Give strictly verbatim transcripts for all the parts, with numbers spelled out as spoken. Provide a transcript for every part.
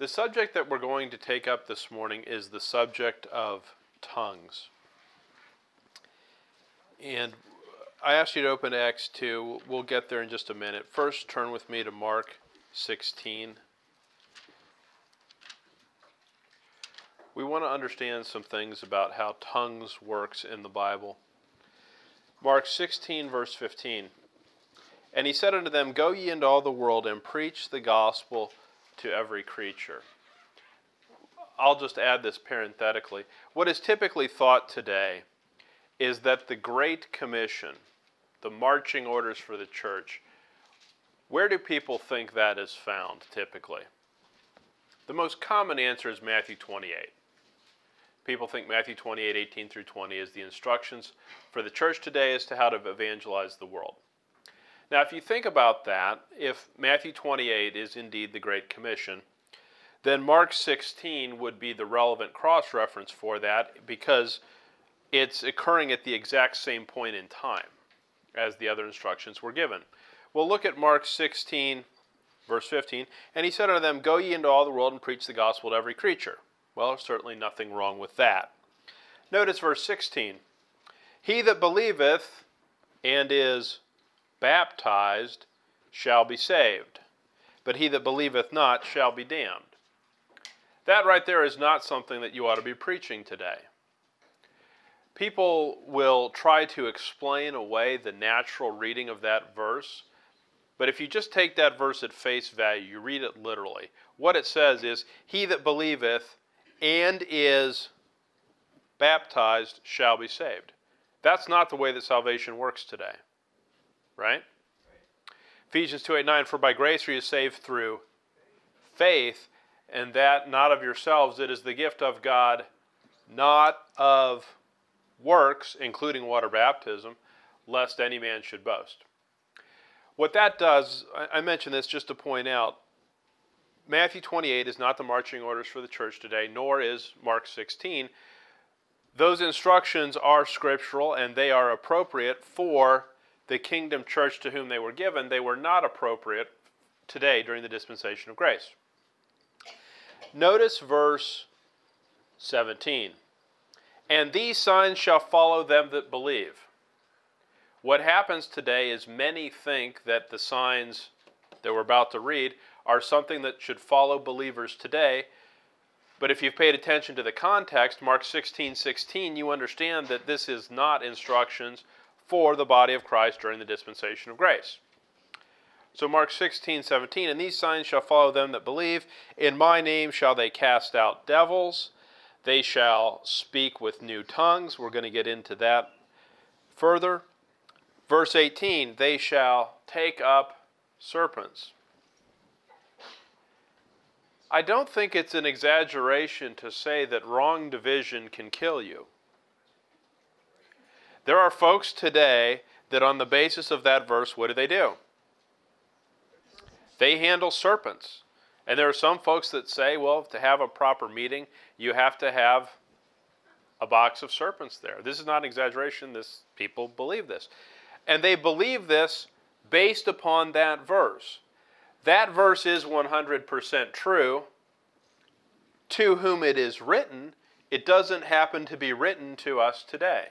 The subject that we're going to take up this morning is the subject of tongues. And I asked you to open to Acts two. We'll get there in just a minute. First, turn with me to Mark sixteen. We want to understand some things about how tongues works in the Bible. Mark sixteen, verse fifteen. And he said unto them, Go ye into all the world and preach the gospel to every creature. I'll just add this parenthetically. What is typically thought today is that the Great Commission, the marching orders for the church, where do people think that is found typically? The most common answer is Matthew twenty-eight. People think Matthew twenty-eight, eighteen through twenty is the instructions for the church today as to how to evangelize the world. Now, if you think about that, if Matthew twenty-eight is indeed the Great Commission, then Mark sixteen would be the relevant cross-reference for that because it's occurring at the exact same point in time as the other instructions were given. Well, look at Mark sixteen, verse fifteen. And he said unto them, Go ye into all the world and preach the gospel to every creature. Well, there's certainly nothing wrong with that. Notice verse sixteen. He that believeth and is baptized shall be saved, but he that believeth not shall be damned. That right there is not something that you ought to be preaching today. People will try to explain away the natural reading of that verse, but if you just take that verse at face value, you read it literally, what it says is, He that believeth and is baptized shall be saved. That's not the way that salvation works today. Right? Ephesians two, eight, nine, For by grace are you saved through faith, and that not of yourselves, it is the gift of God, not of works, including water baptism, lest any man should boast. What that does, I mention this just to point out, Matthew twenty-eight is not the marching orders for the church today, nor is Mark sixteen. Those instructions are scriptural and they are appropriate for the kingdom church to whom they were given. They were not appropriate today during the dispensation of grace. Notice verse seventeen. And these signs shall follow them that believe. What happens today is many think that the signs that we're about to read are something that should follow believers today. But if you've paid attention to the context, Mark sixteen, sixteen, you understand that this is not instructions for the body of Christ during the dispensation of grace. So Mark sixteen, seventeen, And these signs shall follow them that believe. In my name shall they cast out devils. They shall speak with new tongues. We're going to get into that further. Verse eighteen, They shall take up serpents. I don't think it's an exaggeration to say that wrong division can kill you. There are folks today that on the basis of that verse, what do they do? They handle serpents. And there are some folks that say, well, to have a proper meeting, you have to have a box of serpents there. This is not an exaggeration. This, people believe this. And they believe this based upon that verse. That verse is one hundred percent true. To whom it is written, it doesn't happen to be written to us today.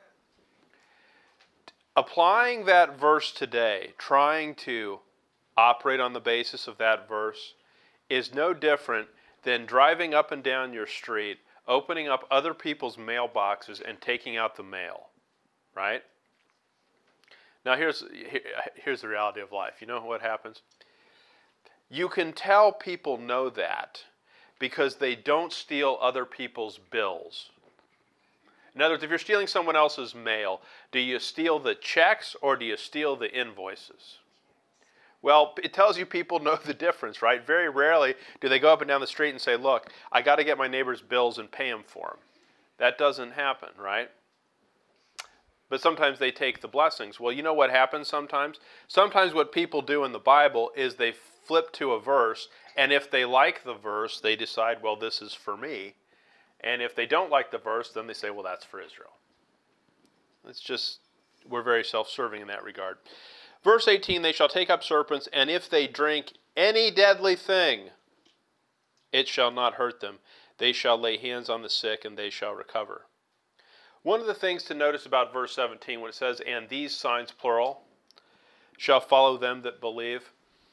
Applying that verse today, trying to operate on the basis of that verse, is no different than driving up and down your street, opening up other people's mailboxes and taking out the mail, right? Now here's, here, here's the reality of life. You know what happens? You can tell people know that because they don't steal other people's bills. In other words, if you're stealing someone else's mail, do you steal the checks or do you steal the invoices? Well, it tells you people know the difference, right? Very rarely do they go up and down the street and say, look, I got to get my neighbor's bills and pay them for them. That doesn't happen, right? But sometimes they take the blessings. Well, you know what happens sometimes? Sometimes what people do in the Bible is they flip to a verse, and if they like the verse, they decide, well, this is for me. And if they don't like the verse, then they say, well, that's for Israel. It's just, we're very self-serving in that regard. Verse eighteen, They shall take up serpents, and if they drink any deadly thing, It shall not hurt them. They shall lay hands on the sick, and they shall recover. One of the things to notice about verse seventeen, when it says, and these signs, plural, shall follow them that believe.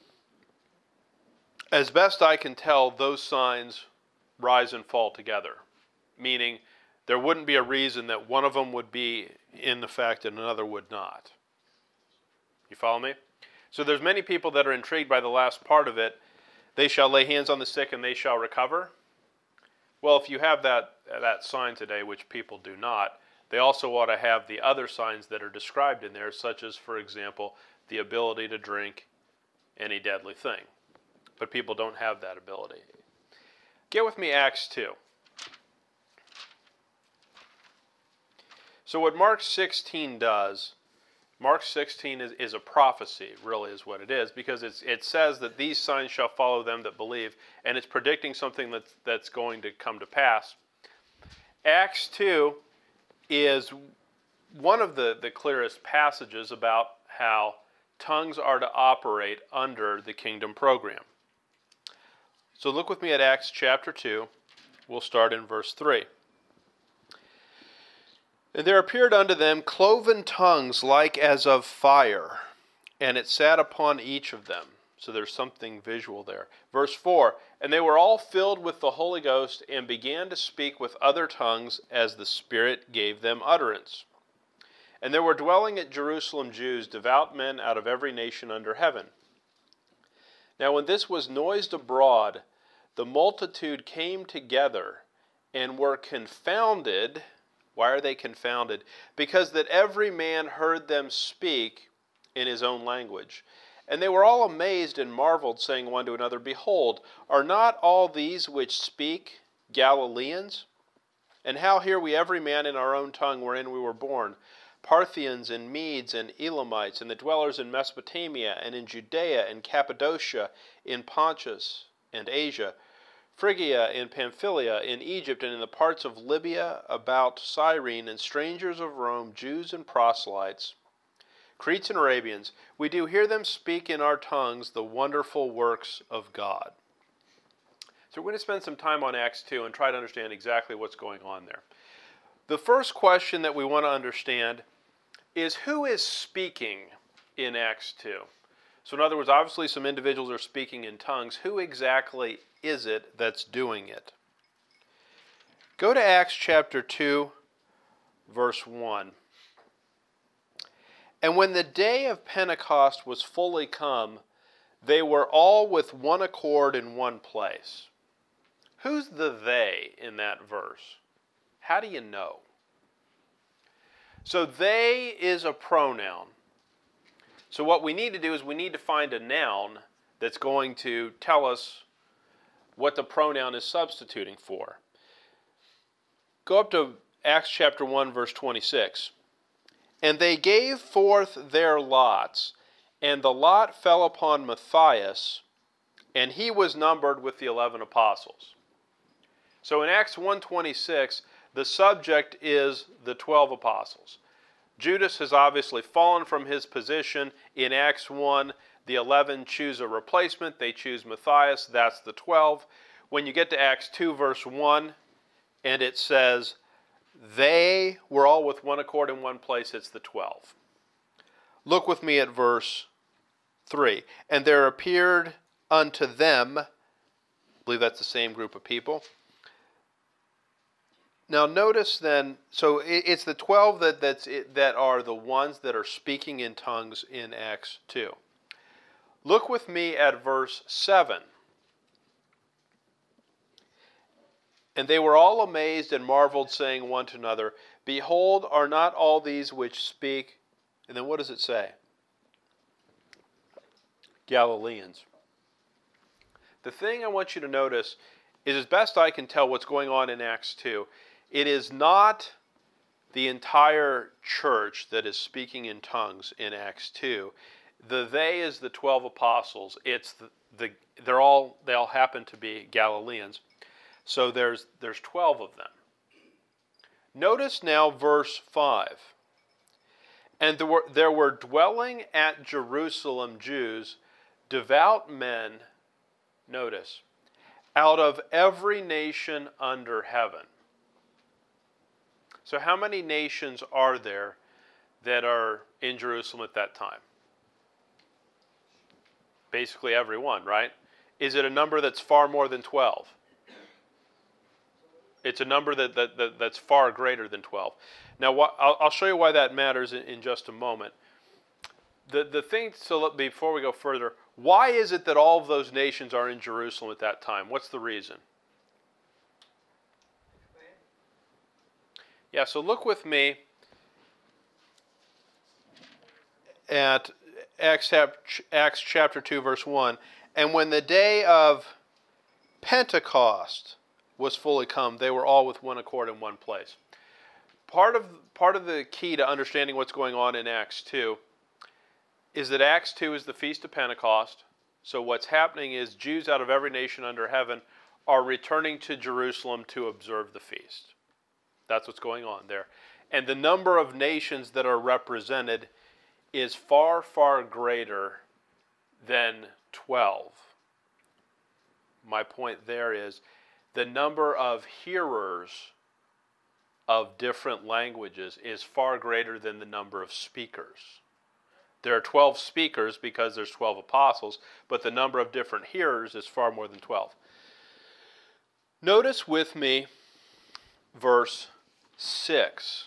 As best I can tell, those signs rise and fall together, meaning there wouldn't be a reason that one of them would be in effect and another would not. You follow me? So there's many people that are intrigued by the last part of it. They shall lay hands on the sick and they shall recover. Well, if you have that, that sign today, which people do not, they also ought to have the other signs that are described in there, such as, for example, the ability to drink any deadly thing. But people don't have that ability. Get with me Acts two. So what Mark sixteen does, Mark sixteen is, is a prophecy, really is what it is, because it's, it says that these signs shall follow them that believe, and it's predicting something that's, that's going to come to pass. Acts two is one of the, the clearest passages about how tongues are to operate under the kingdom program. So look with me at Acts chapter two. We'll start in verse three. And there appeared unto them cloven tongues like as of fire, and it sat upon each of them. So there's something visual there. Verse four, and they were all filled with the Holy Ghost, and began to speak with other tongues as the Spirit gave them utterance. And there were dwelling at Jerusalem Jews, devout men out of every nation under heaven. Now when this was noised abroad, the multitude came together, and were confounded. Why are they confounded? Because that every man heard them speak in his own language. And they were all amazed and marveled, saying one to another, Behold, are not all these which speak Galileans? And how hear we every man in our own tongue wherein we were born? Parthians and Medes and Elamites, and the dwellers in Mesopotamia and in Judea and Cappadocia, in Pontus and Asia, Phrygia and Pamphylia, in Egypt, and in the parts of Libya about Cyrene, and strangers of Rome, Jews and proselytes, Cretes and Arabians, we do hear them speak in our tongues the wonderful works of God. So we're going to spend some time on Acts two and try to understand exactly what's going on there. The first question that we want to understand is who is speaking in Acts two? So in other words, obviously some individuals are speaking in tongues. Who exactly is it that's doing it? Go to Acts chapter two, verse one. And when the day of Pentecost was fully come, they were all with one accord in one place. Who's the they in that verse? How do you know? So they is a pronoun. So what we need to do is we need to find a noun that's going to tell us what the pronoun is substituting for. Go up to Acts chapter one, verse twenty-six. And they gave forth their lots, and the lot fell upon Matthias, and he was numbered with the eleven apostles. So in Acts one twenty-six, the subject is the twelve apostles. Judas has obviously fallen from his position. In Acts one, the eleven choose a replacement. They choose Matthias. That's the twelve. When you get to Acts two, verse one, and it says, they were all with one accord in one place, it's the twelve. Look with me at verse three. And there appeared unto them, I believe that's the same group of people. Now notice then, so it's the twelve that, that's, that are the ones that are speaking in tongues in Acts two. Look with me at verse seven. And they were all amazed and marveled, saying one to another, Behold, are not all these which speak, and then what does it say? Galileans. The thing I want you to notice is, as best I can tell what's going on in Acts two, it is not the entire church that is speaking in tongues in Acts two. The they is the twelve apostles. It's the, the they're all they all happen to be Galileans. So there's there's twelve of them. Notice now verse five. And there were, there were dwelling at Jerusalem Jews, devout men, notice, out of every nation under heaven. So how many nations are there that are in Jerusalem at that time? Basically every one, right? Is it a number that's far more than twelve? It's a number that, that, that that's far greater than twelve. Now, wh- I'll, I'll show you why that matters in, in just a moment. The the thing, so let, before we go further, why is it that all of those nations are in Jerusalem at that time? What's the reason? Yeah, so look with me at Acts, Acts chapter two, verse one. And when the day of Pentecost was fully come, they were all with one accord in one place. Part of, part of the key to understanding what's going on in Acts two is that Acts two is the Feast of Pentecost. So what's happening is Jews out of every nation under heaven are returning to Jerusalem to observe the feast. That's what's going on there. And the number of nations that are represented is far, far greater than twelve. My point there is the number of hearers of different languages is far greater than the number of speakers. There are twelve speakers because there's twelve apostles, but the number of different hearers is far more than twelve. Notice with me verse six.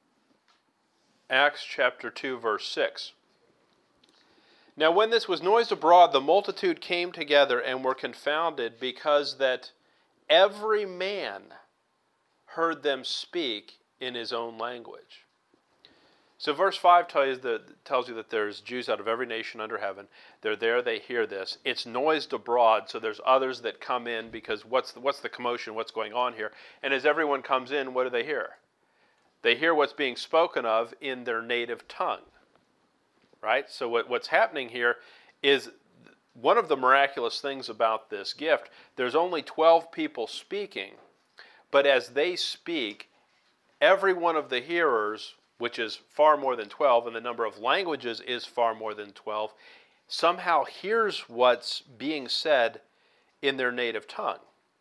Acts chapter two, verse six. Now when this was noised abroad, the multitude came together and were confounded, because that every man heard them speak in his own language. So verse five tells you that, tells you that there's Jews out of every nation under heaven. They're there, they hear this. It's noised abroad, so there's others that come in, because what's the, what's the commotion, what's going on here? And as everyone comes in, what do they hear? They hear what's being spoken of in their native tongue. Right? So what, what's happening here is one of the miraculous things about this gift. There's only twelve people speaking, but as they speak, every one of the hearers, which is far more than twelve, and the number of languages is far more than twelve, somehow hears what's being said in their native tongue.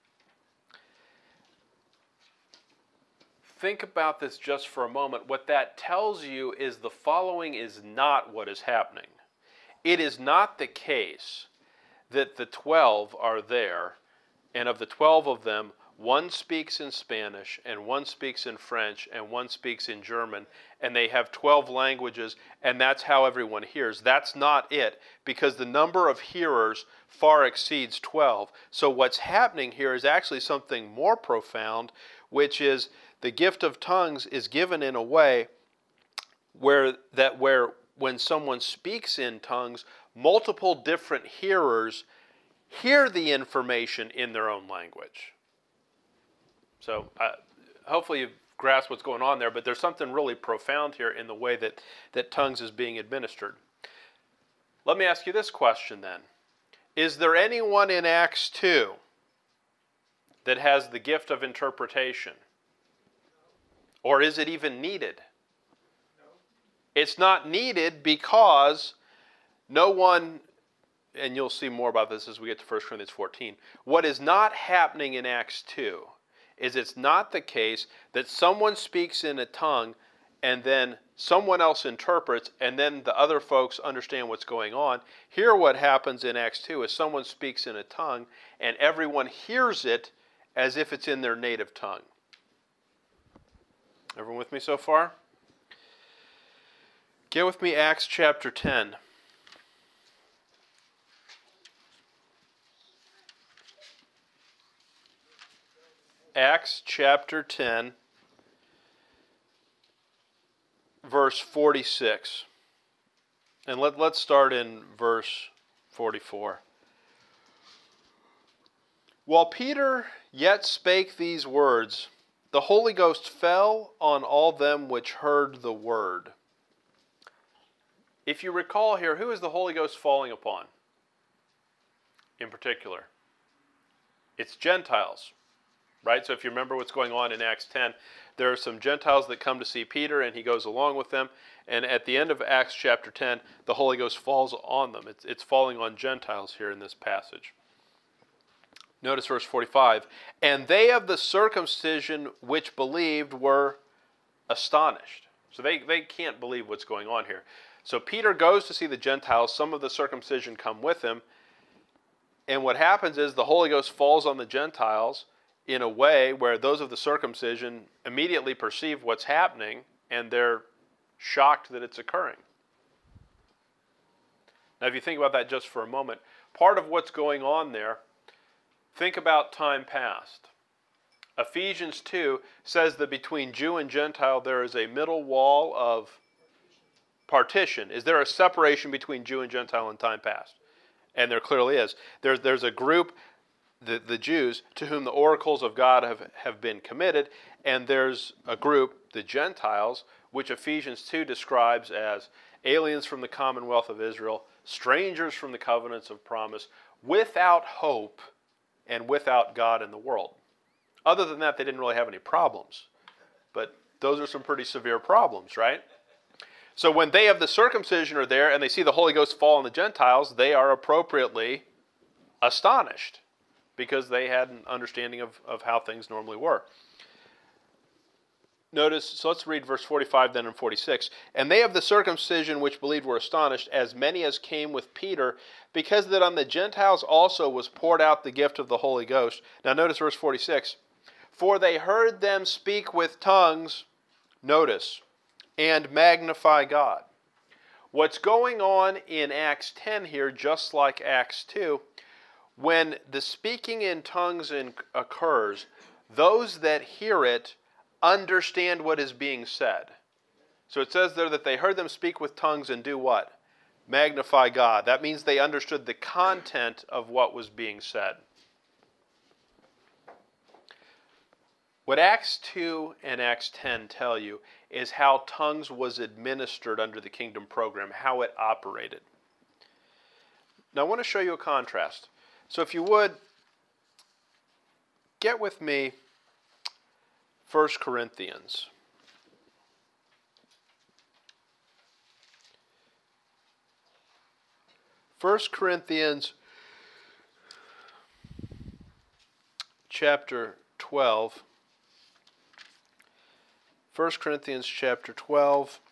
Think about this just for a moment. What that tells you is the following is not what is happening. It is not the case that the twelve are there, and of the twelve of them, one speaks in Spanish, and one speaks in French, and one speaks in German, and they have twelve languages, and that's how everyone hears. That's not it, because the number of hearers far exceeds twelve. So what's happening here is actually something more profound, which is the gift of tongues is given in a way where that where when someone speaks in tongues, multiple different hearers hear the information in their own language. So uh, hopefully you've grasped what's going on there, but there's something really profound here in the way that, that tongues is being administered. Let me ask you this question then. Is there anyone in Acts two that has the gift of interpretation? Or is it even needed? No. It's not needed because no one, and you'll see more about this as we get to First Corinthians fourteen, what is not happening in Acts two is it's not the case that someone speaks in a tongue and then someone else interprets and then the other folks understand what's going on. Here what happens in Acts two is someone speaks in a tongue and everyone hears it as if it's in their native tongue. Everyone with me so far? Get with me Acts chapter ten. Acts chapter ten, verse forty-six. And let, let's start in verse forty-four. While Peter yet spake these words, the Holy Ghost fell on all them which heard the word. If you recall here, who is the Holy Ghost falling upon in particular? It's Gentiles, right? So if you remember what's going on in Acts ten, there are some Gentiles that come to see Peter, and he goes along with them. And at the end of Acts chapter ten, the Holy Ghost falls on them. It's, it's falling on Gentiles here in this passage. Notice verse forty-five. And they of the circumcision which believed were astonished. So they, they can't believe what's going on here. So Peter goes to see the Gentiles. Some of the circumcision come with him. And what happens is the Holy Ghost falls on the Gentiles in a way where those of the circumcision immediately perceive what's happening, and they're shocked that it's occurring. Now, if you think about that just for a moment, part of what's going on there, think about time past. Ephesians two says that between Jew and Gentile there is a middle wall of partition. Is there a separation between Jew and Gentile in time past? And there clearly is. There's, there's a group, the, the Jews, to whom the oracles of God have, have been committed, and there's a group, the Gentiles, which Ephesians two describes as aliens from the commonwealth of Israel, strangers from the covenants of promise, without hope and without God in the world. Other than that, they didn't really have any problems. But those are some pretty severe problems, right? So when they of the circumcision are there and they see the Holy Ghost fall on the Gentiles, they are appropriately astonished because they had an understanding of, of how things normally were. Notice, so let's read verse forty-five then and forty-six. And they of the circumcision which believed were astonished, as many as came with Peter, because that on the Gentiles also was poured out the gift of the Holy Ghost. Now notice verse forty-six. For they heard them speak with tongues, notice, and magnify God. What's going on in Acts ten here, just like Acts two, when the speaking in tongues in, occurs, those that hear it understand what is being said. So it says there that they heard them speak with tongues and do what? Magnify God. That means they understood the content of what was being said. What Acts two and Acts ten tell you is how tongues was administered under the kingdom program, how it operated. Now I want to show you a contrast. So if you would, get with me First Corinthians. First Corinthians chapter twelve. First Corinthians chapter twelve,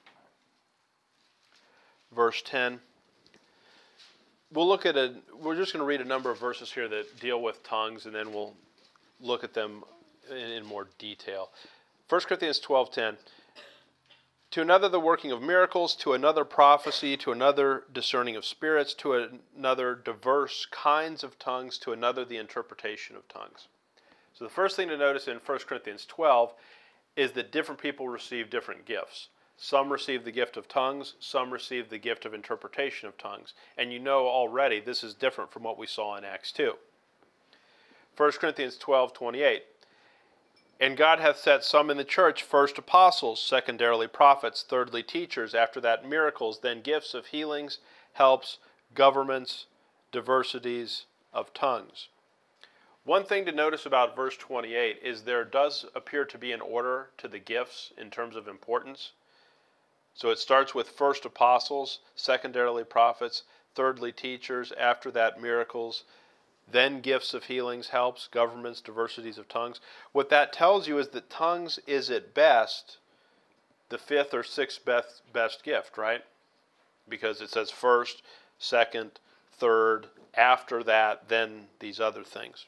verse ten. We'll look at a, we're just going to read a number of verses here that deal with tongues, and then we'll look at them in, in more detail. First Corinthians twelve ten. To another the working of miracles, to another prophecy, to another discerning of spirits, to another diverse kinds of tongues, to another the interpretation of tongues. So the first thing to notice in First Corinthians twelve is that different people receive different gifts. Some receive the gift of tongues, some receive the gift of interpretation of tongues. And you know already this is different from what we saw in Acts two. First Corinthians twelve twenty-eight. And God hath set some in the church, first apostles, secondarily prophets, thirdly teachers, after that miracles, then gifts of healings, helps, governments, diversities of tongues. One thing to notice about verse twenty-eight is there does appear to be an order to the gifts in terms of importance. So it starts with first apostles, secondarily prophets, thirdly teachers, after that miracles, then gifts of healings, helps, governments, diversities of tongues. What that tells you is that tongues is at best the fifth or sixth best, best gift, right? Because it says first, second, third, after that, then these other things.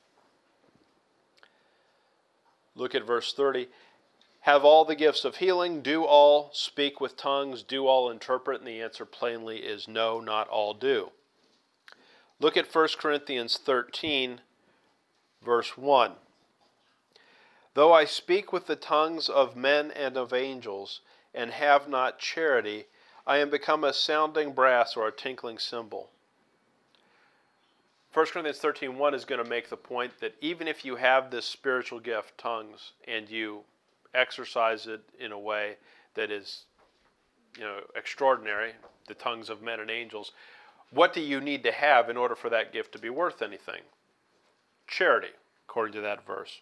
Look at verse thirty. Have all the gifts of healing, do all speak with tongues, do all interpret? And the answer plainly is no, not all do. Look at First Corinthians thirteen, verse one. Though I speak with the tongues of men and of angels, and have not charity, I am become a sounding brass or a tinkling cymbal. First Corinthians thirteen one is going to make the point that even if you have this spiritual gift, tongues, and you exercise it in a way that is, you know, extraordinary, the tongues of men and angels, what do you need to have in order for that gift to be worth anything? Charity, according to that verse.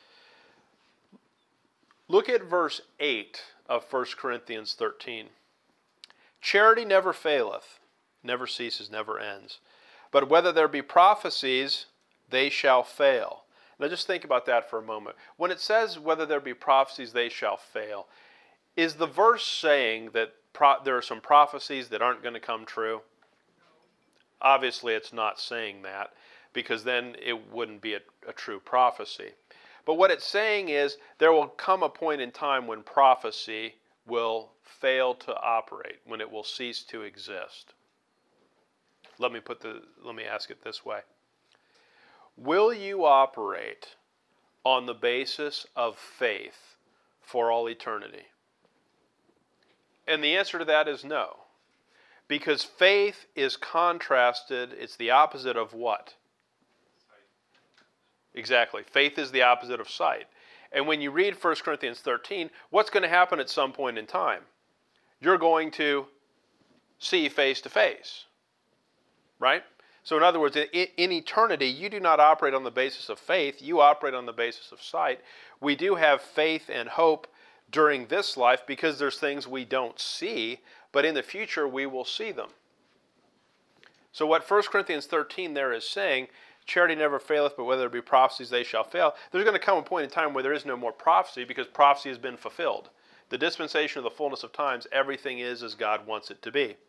Look at verse eight of First Corinthians thirteen. Charity never faileth, never ceases, never ends. But whether there be prophecies, they shall fail. Now just think about that for a moment. When it says whether there be prophecies, they shall fail, is the verse saying that pro- there are some prophecies that aren't going to come true? Obviously it's not saying that, because then it wouldn't be a, a true prophecy. But what it's saying is there will come a point in time when prophecy will fail to operate, when it will cease to exist. Let me put the let me ask it this way. Will you operate on the basis of faith for all eternity? And the answer to that is no. Because faith is contrasted, it's the opposite of what? Exactly. Faith is the opposite of sight. And when you read First Corinthians thirteen, what's going to happen at some point in time? You're going to see face to face. Right? So in other words, in, in eternity, you do not operate on the basis of faith. You operate on the basis of sight. We do have faith and hope during this life because there's things we don't see, but in the future we will see them. So what First Corinthians thirteen there is saying, charity never faileth, but whether it be prophecies, they shall fail. There's going to come a point in time where there is no more prophecy because prophecy has been fulfilled. The dispensation of the fullness of times, everything is as God wants it to be.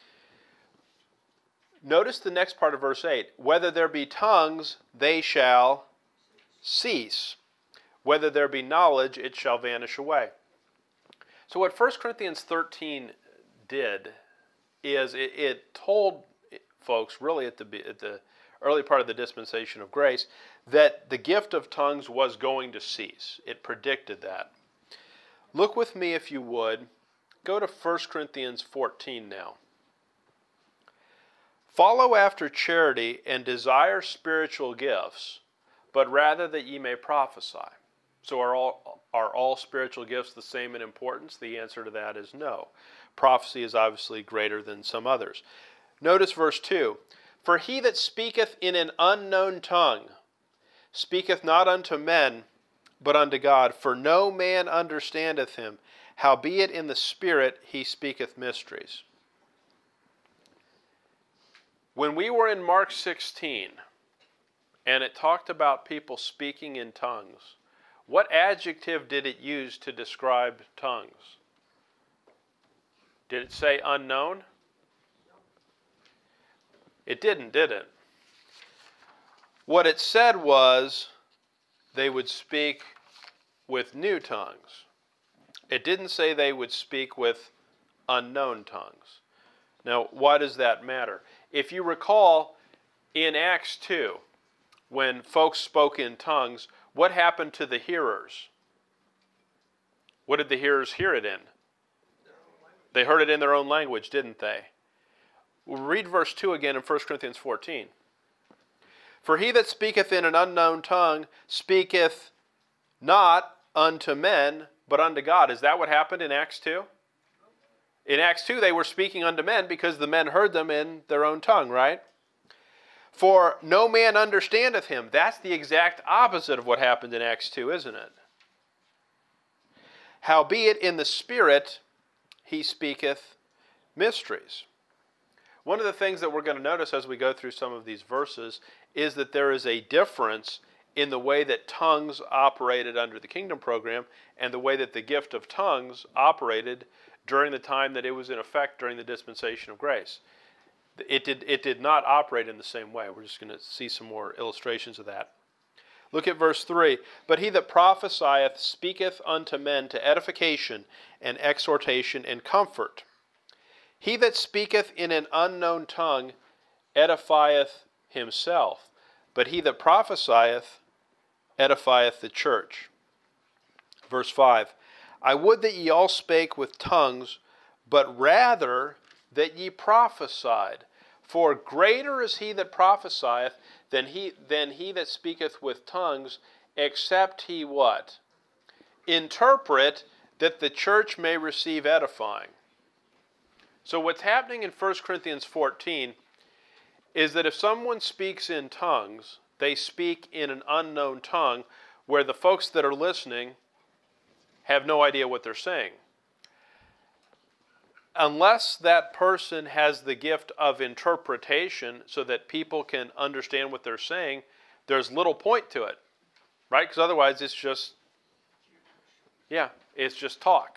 Notice the next part of verse eight. Whether there be tongues, they shall cease. Whether there be knowledge, it shall vanish away. So what First Corinthians thirteen did is it, it told folks, really at the, at the early part of the dispensation of grace, that the gift of tongues was going to cease. It predicted that. Look with me, if you would. Go to First Corinthians fourteen now. Follow after charity and desire spiritual gifts, but rather that ye may prophesy. So are all, are all spiritual gifts the same in importance? The answer to that is no. Prophecy is obviously greater than some others. Notice verse two. For he that speaketh in an unknown tongue speaketh not unto men, but unto God. For no man understandeth him. Howbeit in the Spirit he speaketh mysteries. When we were in Mark sixteen, and it talked about people speaking in tongues, what adjective did it use to describe tongues? Did it say unknown? It didn't, did it? What it said was they would speak with new tongues. It didn't say they would speak with unknown tongues. Now, why does that matter? If you recall, in Acts two, when folks spoke in tongues, what happened to the hearers? What did the hearers hear it in? They heard it in their own language, didn't they? We'll read verse two again in First Corinthians fourteen. For he that speaketh in an unknown tongue speaketh not unto men, but unto God. Is that what happened in Acts two? In Acts two, they were speaking unto men because the men heard them in their own tongue, right? For no man understandeth him. That's the exact opposite of what happened in Acts two, isn't it? Howbeit in the Spirit he speaketh mysteries. One of the things that we're going to notice as we go through some of these verses is that there is a difference in the way that tongues operated under the kingdom program and the way that the gift of tongues operated during the time that it was in effect during the dispensation of grace. It did, it did not operate in the same way. We're just going to see some more illustrations of that. Look at verse three. But he that prophesieth speaketh unto men to edification and exhortation and comfort. He that speaketh in an unknown tongue edifieth himself, but he that prophesieth edifieth the church. Verse five. I would that ye all spake with tongues, but rather that ye prophesied. For greater is he that prophesieth than he, than he that speaketh with tongues, except he what? Interpret, that the church may receive edifying. So what's happening in First Corinthians fourteen is that if someone speaks in tongues, they speak in an unknown tongue where the folks that are listening have no idea what they're saying. Unless that person has the gift of interpretation so that people can understand what they're saying, there's little point to it, right? Because otherwise it's just, yeah, it's just talk.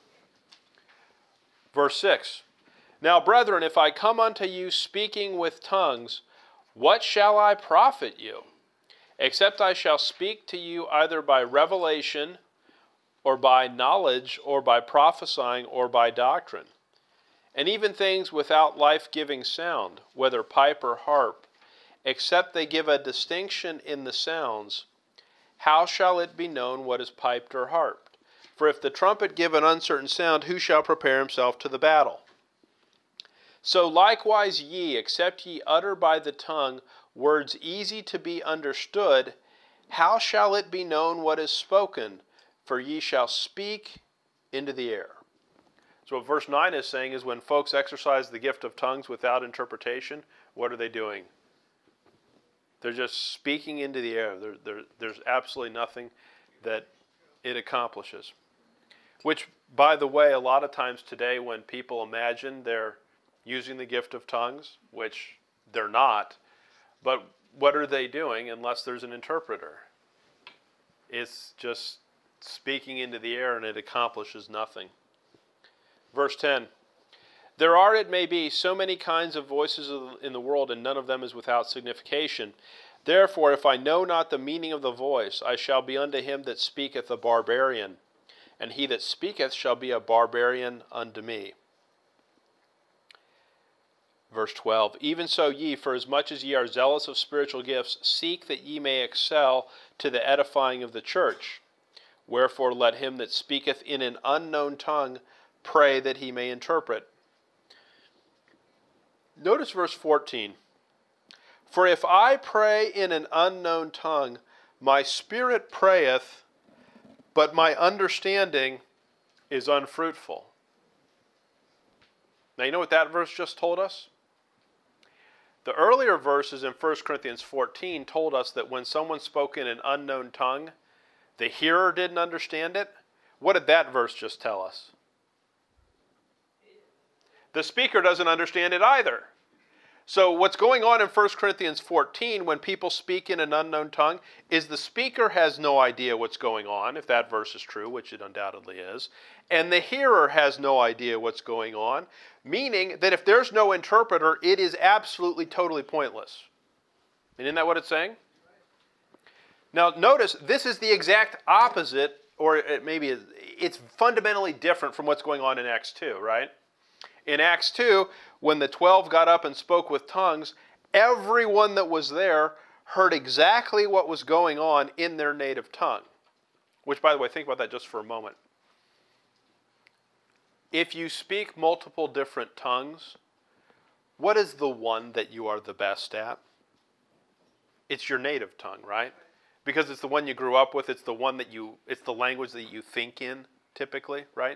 Verse six. Now, brethren, if I come unto you speaking with tongues, what shall I profit you? Except I shall speak to you either by revelation, or by knowledge, or by prophesying, or by doctrine. And even things without life-giving sound, whether pipe or harp, except they give a distinction in the sounds, how shall it be known what is piped or harped? For if the trumpet give an uncertain sound, who shall prepare himself to the battle? So likewise ye, except ye utter by the tongue words easy to be understood, how shall it be known what is spoken? For ye shall speak into the air. So what verse nine is saying is when folks exercise the gift of tongues without interpretation, what are they doing? They're just speaking into the air. There, there, there's absolutely nothing that it accomplishes. Which, by the way, a lot of times today when people imagine they're using the gift of tongues, which they're not, but what are they doing unless there's an interpreter? It's just speaking into the air and it accomplishes nothing. Verse ten, there are, it may be, so many kinds of voices in the world, and none of them is without signification. Therefore, if I know not the meaning of the voice, I shall be unto him that speaketh a barbarian, and he that speaketh shall be a barbarian unto me. Verse twelve, even so ye, for as much as ye are zealous of spiritual gifts, seek that ye may excel to the edifying of the church. Wherefore let him that speaketh in an unknown tongue pray that he may interpret. Notice verse fourteen. For if I pray in an unknown tongue, my spirit prayeth, but my understanding is unfruitful. Now you know what that verse just told us? The earlier verses in First Corinthians fourteen told us that when someone spoke in an unknown tongue, the hearer didn't understand it. What did that verse just tell us? The speaker doesn't understand it either. So what's going on in First Corinthians fourteen when people speak in an unknown tongue is the speaker has no idea what's going on, if that verse is true, which it undoubtedly is, and the hearer has no idea what's going on, meaning that if there's no interpreter, it is absolutely totally pointless. And isn't that what it's saying? Now notice, this is the exact opposite, or it maybe it's fundamentally different from what's going on in Acts two, right? In Acts two, when the twelve got up and spoke with tongues, everyone that was there heard exactly what was going on in their native tongue. Which, by the way, think about that just for a moment. If you speak multiple different tongues, what is the one that you are the best at? It's your native tongue, right? Because it's the one you grew up with, it's the one that you, it's the language that you think in, typically, right?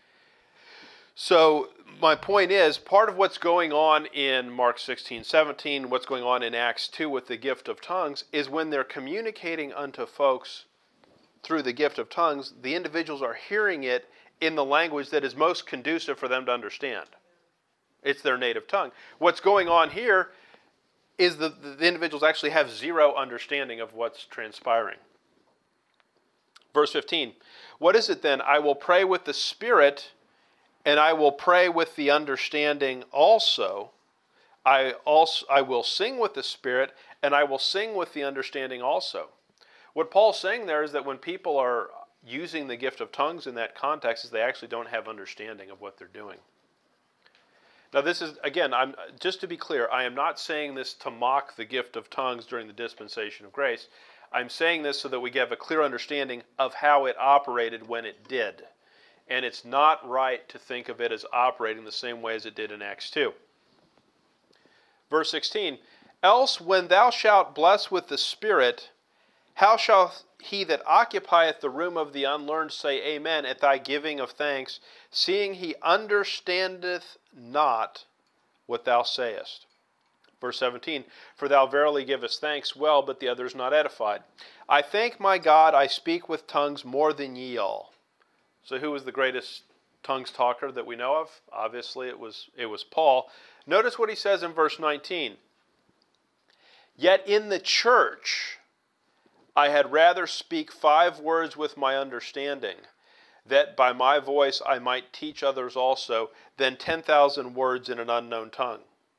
So my point is, part of what's going on in Mark sixteen, seventeen, what's going on in Acts two with the gift of tongues, is when they're communicating unto folks through the gift of tongues, the individuals are hearing it in the language that is most conducive for them to understand. It's their native tongue. What's going on here is the, the individuals actually have zero understanding of what's transpiring. Verse fifteen, what is it then? I will pray with the Spirit, and I will pray with the understanding also. I also I will sing with the Spirit, and I will sing with the understanding also. What Paul's saying there is that when people are using the gift of tongues in that context, is they actually don't have understanding of what they're doing. Now this is, again, I'm just to be clear, I am not saying this to mock the gift of tongues during the dispensation of grace. I'm saying this so that we have a clear understanding of how it operated when it did. And it's not right to think of it as operating the same way as it did in Acts two. Verse sixteen, else when thou shalt bless with the Spirit, how shall he that occupieth the room of the unlearned say amen at thy giving of thanks, seeing he understandeth not what thou sayest? Verse seventeen, for thou verily givest thanks well, but the other is not edified. I thank my God I speak with tongues more than ye all. So who was the greatest tongues talker that we know of? Obviously it was, it was Paul. Notice what he says in verse nineteen. Yet in the church I had rather speak five words with my understanding, that by my voice I might teach others also, than ten thousand words in an unknown tongue.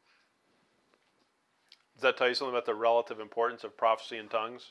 Does that tell you something about the relative importance of prophecy and tongues?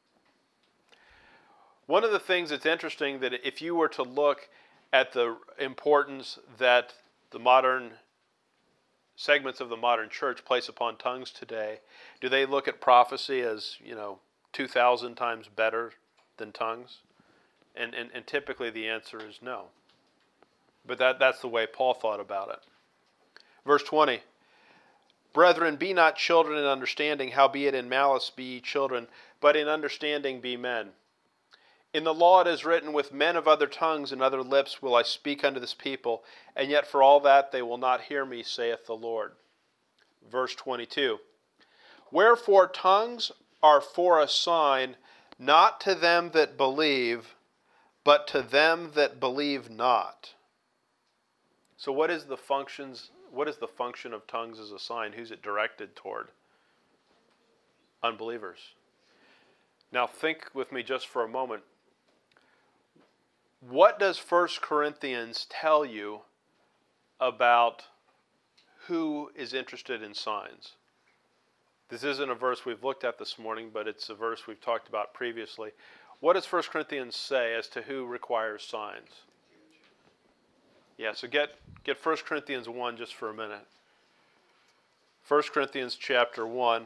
One of the things that's interesting, that if you were to look at the importance that the modern segments of the modern church place upon tongues today, do they look at prophecy as, you know, two thousand times better than tongues? And, and, and typically the answer is no. But that, that's the way Paul thought about it. Verse twenty, Brethren, be not children in understanding, howbeit in malice be ye children, but in understanding be men. In the law it is written, with men of other tongues and other lips will I speak unto this people, and yet for all that they will not hear me, saith the Lord. Verse twenty-two, Wherefore tongues are for a sign, not to them that believe, but to them that believe not. So what is the functions? What is the function of tongues as a sign? Who's it directed toward? Unbelievers. Now think with me just for a moment. What does First Corinthians tell you about who is interested in signs? This isn't a verse we've looked at this morning, but it's a verse we've talked about previously. What does First Corinthians say as to who requires signs? Yeah, so get, get First Corinthians one just for a minute. First Corinthians chapter one.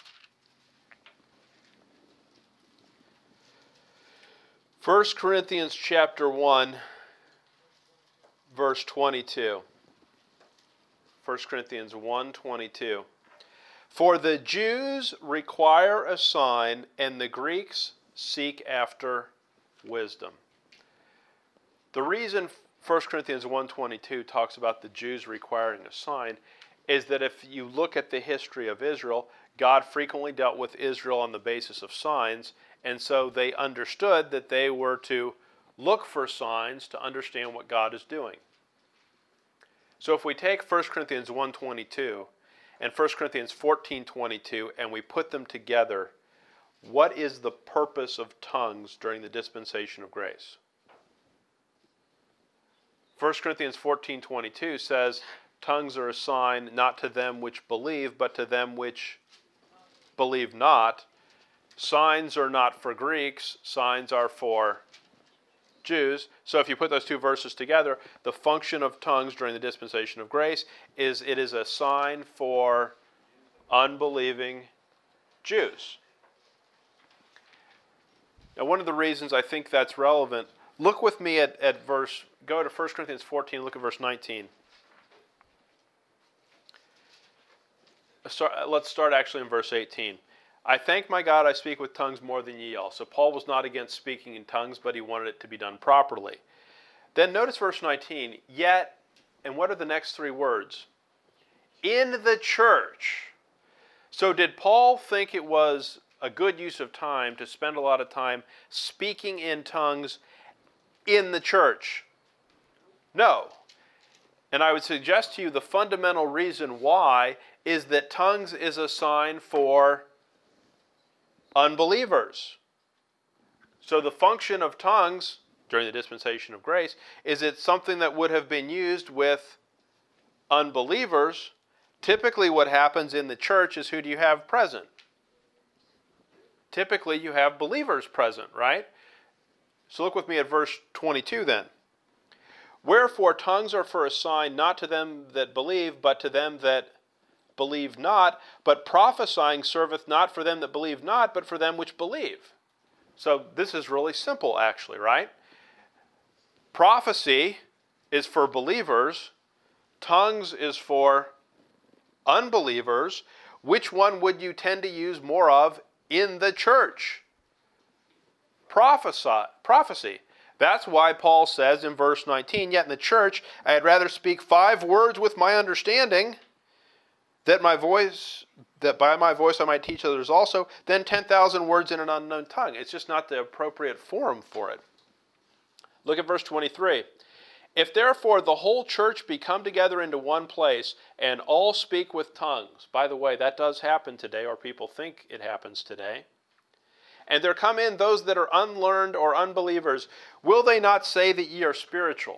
First Corinthians chapter one, verse twenty-two. First Corinthians one twenty-two. For the Jews require a sign, and the Greeks seek after wisdom. The reason First Corinthians one twenty-two talks about the Jews requiring a sign is that if you look at the history of Israel, God frequently dealt with Israel on the basis of signs, and so they understood that they were to look for signs to understand what God is doing. So if we take First Corinthians one twenty-two and First Corinthians fourteen twenty-two and we put them together, what is the purpose of tongues during the dispensation of grace? First Corinthians fourteen twenty-two says, tongues are a sign not to them which believe, but to them which believe not. Signs are not for Greeks, signs are for Jews. So if you put those two verses together, the function of tongues during the dispensation of grace is it is a sign for unbelieving Jews. Now, one of the reasons I think that's relevant, look with me at, at verse, go to First Corinthians fourteen, look at verse nineteen. Let's start actually in verse eighteen. I thank my God I speak with tongues more than ye all. So Paul was not against speaking in tongues, but he wanted it to be done properly. Then notice verse nineteen. Yet, and what are the next three words? In the church. So did Paul think it was a good use of time to spend a lot of time speaking in tongues in the church? No. And I would suggest to you the fundamental reason why is that tongues is a sign for unbelievers. So the function of tongues during the dispensation of grace is it's something that would have been used with unbelievers. Typically what happens in the church is who do you have present? Typically you have believers present, right? So look with me at verse twenty-two then. Wherefore tongues are for a sign not to them that believe, but to them that believe not, but prophesying serveth not for them that believe not, but for them which believe. So this is really simple actually, right? Prophecy is for believers, tongues is for unbelievers. Which one would you tend to use more of in the church? Prophesy, prophecy. That's why Paul says in verse nineteen, yet in the church I had rather speak five words with my understanding, that my voice, that by my voice I might teach others also, than ten thousand words in an unknown tongue. It's just not the appropriate forum for it. Look at verse twenty-three. If therefore the whole church be come together into one place, and all speak with tongues, by the way, that does happen today, or people think it happens today, and there come in those that are unlearned or unbelievers, will they not say that ye are spiritual?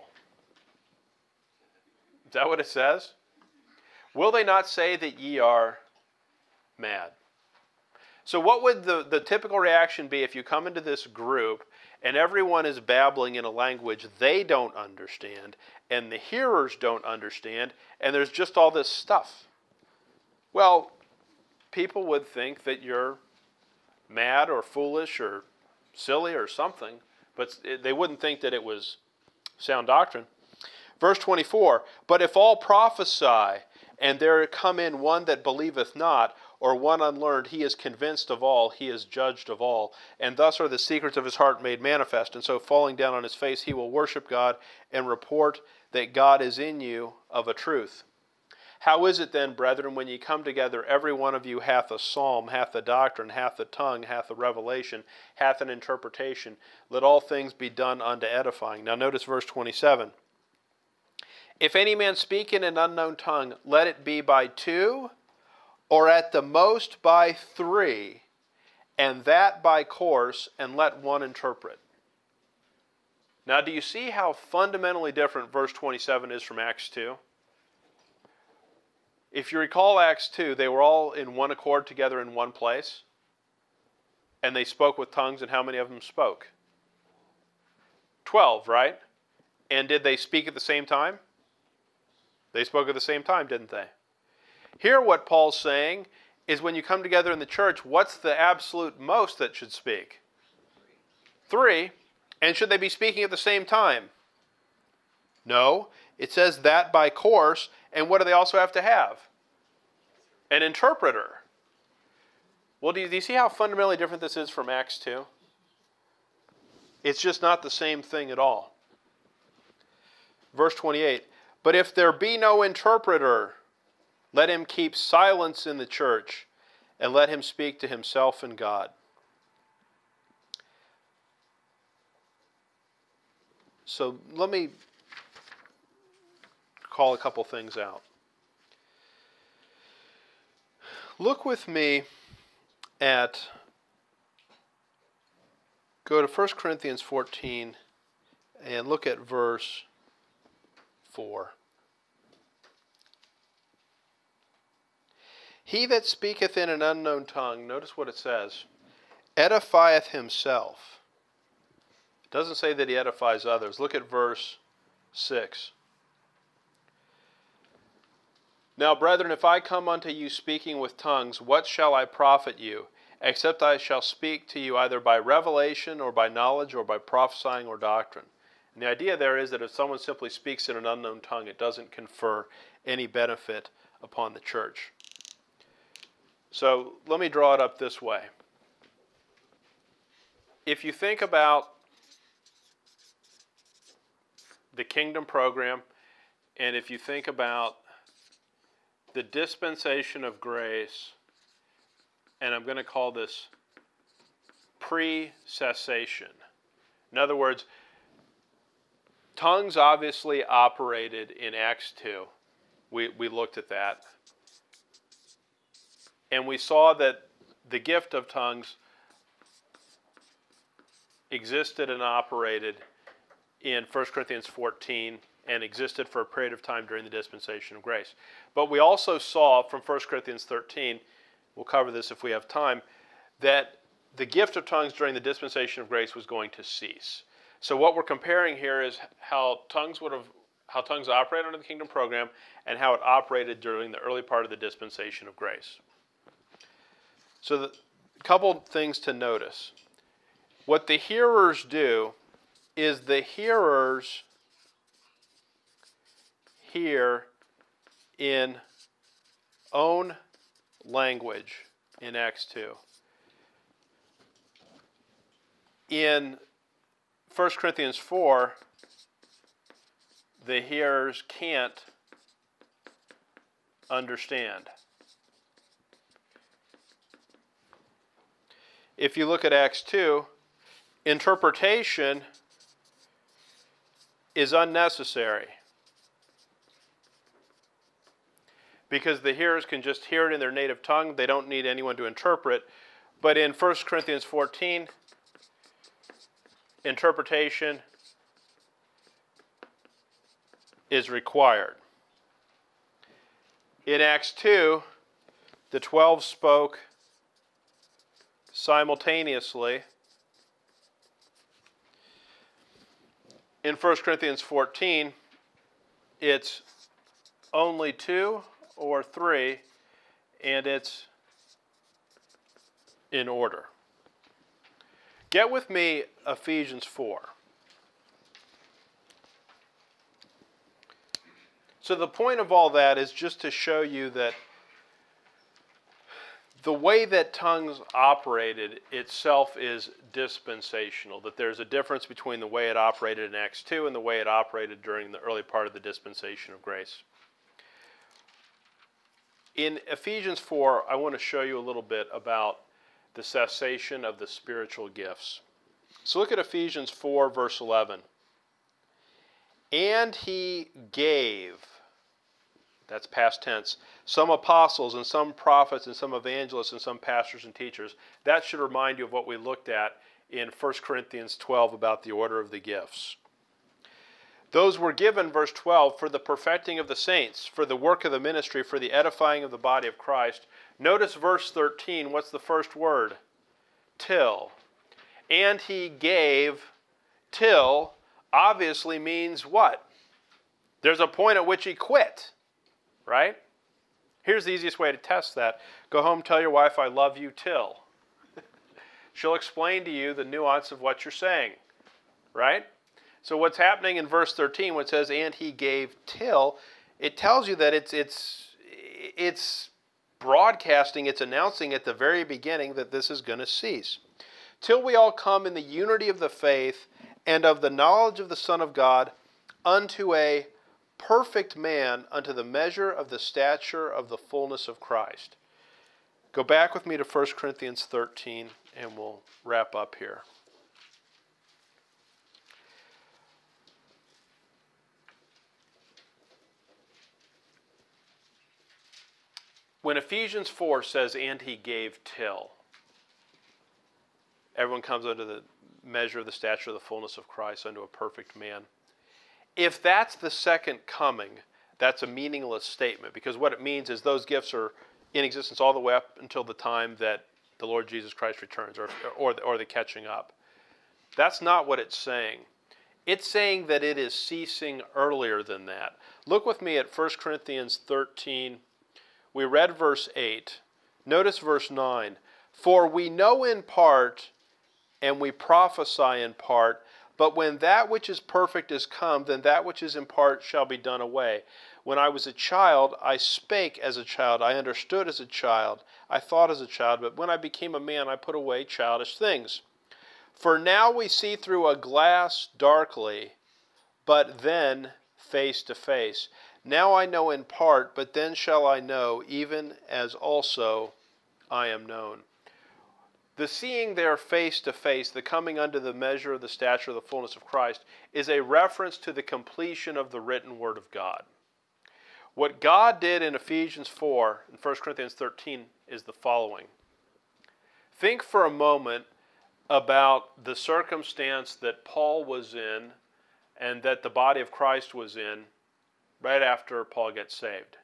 Is that what it says? Will they not say that ye are mad? So what would the, the typical reaction be if you come into this group and everyone is babbling in a language they don't understand and the hearers don't understand and there's just all this stuff? Well, people would think that you're mad or foolish or silly or something, but they wouldn't think that it was sound doctrine. Verse twenty-four, but if all prophesy, and there come in one that believeth not, or one unlearned, he is convinced of all, he is judged of all. And thus are the secrets of his heart made manifest. And so falling down on his face, he will worship God and report that God is in you of a truth. How is it then, brethren, when ye come together, every one of you hath a psalm, hath a doctrine, hath a tongue, hath a revelation, hath an interpretation? Let all things be done unto edifying. Now notice verse twenty-seven. If any man speak in an unknown tongue, let it be by two, or at the most by three, and that by course, and let one interpret. Now, do you see how fundamentally different verse twenty-seven is from Acts two? If you recall Acts two, they were all in one accord together in one place, and they spoke with tongues, and how many of them spoke? Twelve, right? And did they speak at the same time? They spoke at the same time, didn't they? Here what Paul's saying is when you come together in the church, what's the absolute most that should speak? Three. And should they be speaking at the same time? No. It says that by course. And what do they also have to have? An interpreter. Well, do you, do you see how fundamentally different this is from Acts two? It's just not the same thing at all. Verse twenty-eight. But if there be no interpreter, let him keep silence in the church, and let him speak to himself and God. So let me call a couple things out. Look with me at, go to First Corinthians fourteen and look at verse four. He that speaketh in an unknown tongue, notice what it says, edifieth himself. It doesn't say that he edifies others. Look at verse six. Now, brethren, if I come unto you speaking with tongues, what shall I profit you, except I shall speak to you either by revelation or by knowledge or by prophesying or doctrine? And the idea there is that if someone simply speaks in an unknown tongue, it doesn't confer any benefit upon the church. So let me draw it up this way. If you think about the kingdom program, and if you think about the dispensation of grace, and I'm going to call this pre-cessation. In other words, tongues obviously operated in Acts two. We, we looked at that. And we saw that the gift of tongues existed and operated in First Corinthians fourteen and existed for a period of time during the dispensation of grace. But we also saw from First Corinthians thirteen, we'll cover this if we have time, that the gift of tongues during the dispensation of grace was going to cease. So what we're comparing here is how tongues would have, how tongues operate under the kingdom program and how it operated during the early part of the dispensation of grace. So the, a couple things to notice. What the hearers do is the hearers hear in own language in Acts two. In First Corinthians four, the hearers can't understand. If you look at Acts two, interpretation is unnecessary, because the hearers can just hear it in their native tongue. They don't need anyone to interpret. But in First Corinthians fourteen, interpretation is required. In Acts two, the twelve spoke simultaneously. In First Corinthians fourteen, it's only two or three, and it's in order. Get with me Ephesians four. So the point of all that is just to show you that the way that tongues operated itself is dispensational, that there's a difference between the way it operated in Acts two and the way it operated during the early part of the dispensation of grace. In Ephesians four, I want to show you a little bit about the cessation of the spiritual gifts. So look at Ephesians four, verse eleven. And he gave, that's past tense, some apostles and some prophets and some evangelists and some pastors and teachers. That should remind you of what we looked at in First Corinthians twelve about the order of the gifts. Those were given, verse twelve, for the perfecting of the saints, for the work of the ministry, for the edifying of the body of Christ. Notice verse thirteen, what's the first word? Till. And he gave, till, obviously means what? There's a point at which he quit, right? Here's the easiest way to test that. Go home, tell your wife, I love you till. She'll explain to you the nuance of what you're saying, right? So what's happening in verse thirteen when it says, and he gave till, it tells you that it's, it's, it's broadcasting, it's announcing at the very beginning that this is going to cease. Till we all come in the unity of the faith and of the knowledge of the Son of God unto a perfect man, unto the measure of the stature of the fullness of Christ. Go back with me to First Corinthians thirteen and we'll wrap up here. When Ephesians four says, and he gave till, everyone comes under the measure of the stature of the fullness of Christ, unto a perfect man. If that's the second coming, that's a meaningless statement, because what it means is those gifts are in existence all the way up until the time that the Lord Jesus Christ returns, or, or, or the catching up. That's not what it's saying. It's saying that it is ceasing earlier than that. Look with me at First Corinthians thirteen. We read verse eight. Notice verse nine. For we know in part, and we prophesy in part, but when that which is perfect is come, then that which is in part shall be done away. When I was a child, I spake as a child, I understood as a child, I thought as a child, but when I became a man, I put away childish things. For now we see through a glass darkly, but then face to face. Now I know in part, but then shall I know, even as also I am known. The seeing there face to face, the coming under the measure of the stature of the fullness of Christ, is a reference to the completion of the written word of God. What God did in Ephesians four and First Corinthians thirteen is the following. Think for a moment about the circumstance that Paul was in and that the body of Christ was in right after Paul gets saved.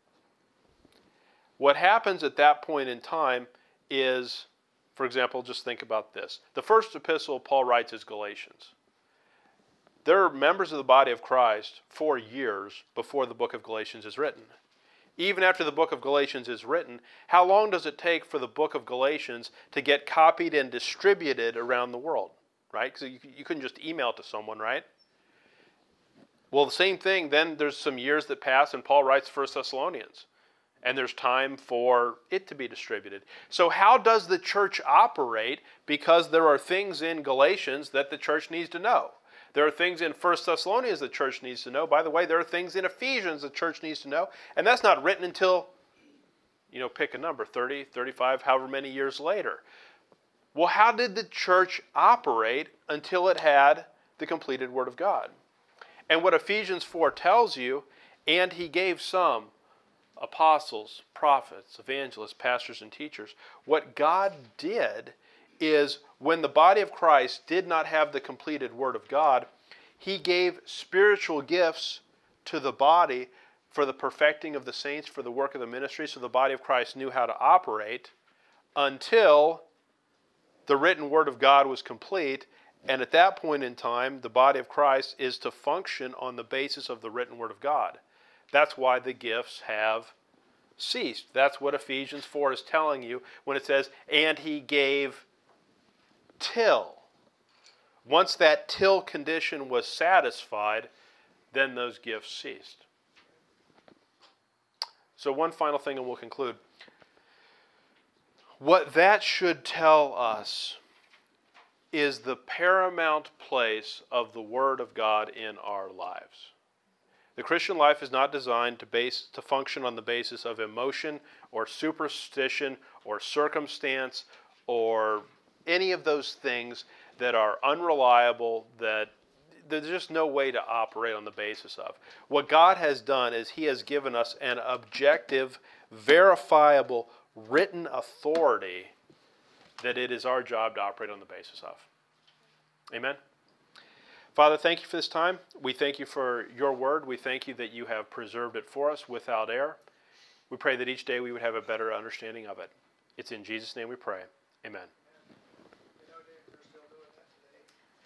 What happens at that point in time is, for example, just think about this. The first epistle Paul writes is Galatians. They're members of the body of Christ for years before the book of Galatians is written. Even after the book of Galatians is written, how long does it take for the book of Galatians to get copied and distributed around the world? Right? Because you, you couldn't just email it to someone, right? Well, the same thing, then there's some years that pass and Paul writes First Thessalonians. And there's time for it to be distributed. So how does the church operate? Because there are things in Galatians that the church needs to know. There are things in First Thessalonians the church needs to know. By the way, there are things in Ephesians the church needs to know. And that's not written until, you know, pick a number, thirty, thirty-five, however many years later. Well, how did the church operate until it had the completed Word of God? And what Ephesians four tells you, and he gave some apostles, prophets, evangelists, pastors, and teachers. What God did is when the body of Christ did not have the completed Word of God, he gave spiritual gifts to the body for the perfecting of the saints, for the work of the ministry, so the body of Christ knew how to operate until the written Word of God was complete. And at that point in time, the body of Christ is to function on the basis of the written Word of God. That's why the gifts have ceased. That's what Ephesians four is telling you when it says, and he gave till. Once that till condition was satisfied, then those gifts ceased. So one final thing and we'll conclude. What that should tell us is the paramount place of the Word of God in our lives. The Christian life is not designed to base to function on the basis of emotion or superstition or circumstance or any of those things that are unreliable, that there's just no way to operate on the basis of. What God has done is he has given us an objective, verifiable, written authority that it is our job to operate on the basis of. Amen? Father, thank you for this time. We thank you for your word. We thank you that you have preserved it for us without error. We pray that each day we would have a better understanding of it. It's in Jesus' name we pray. Amen.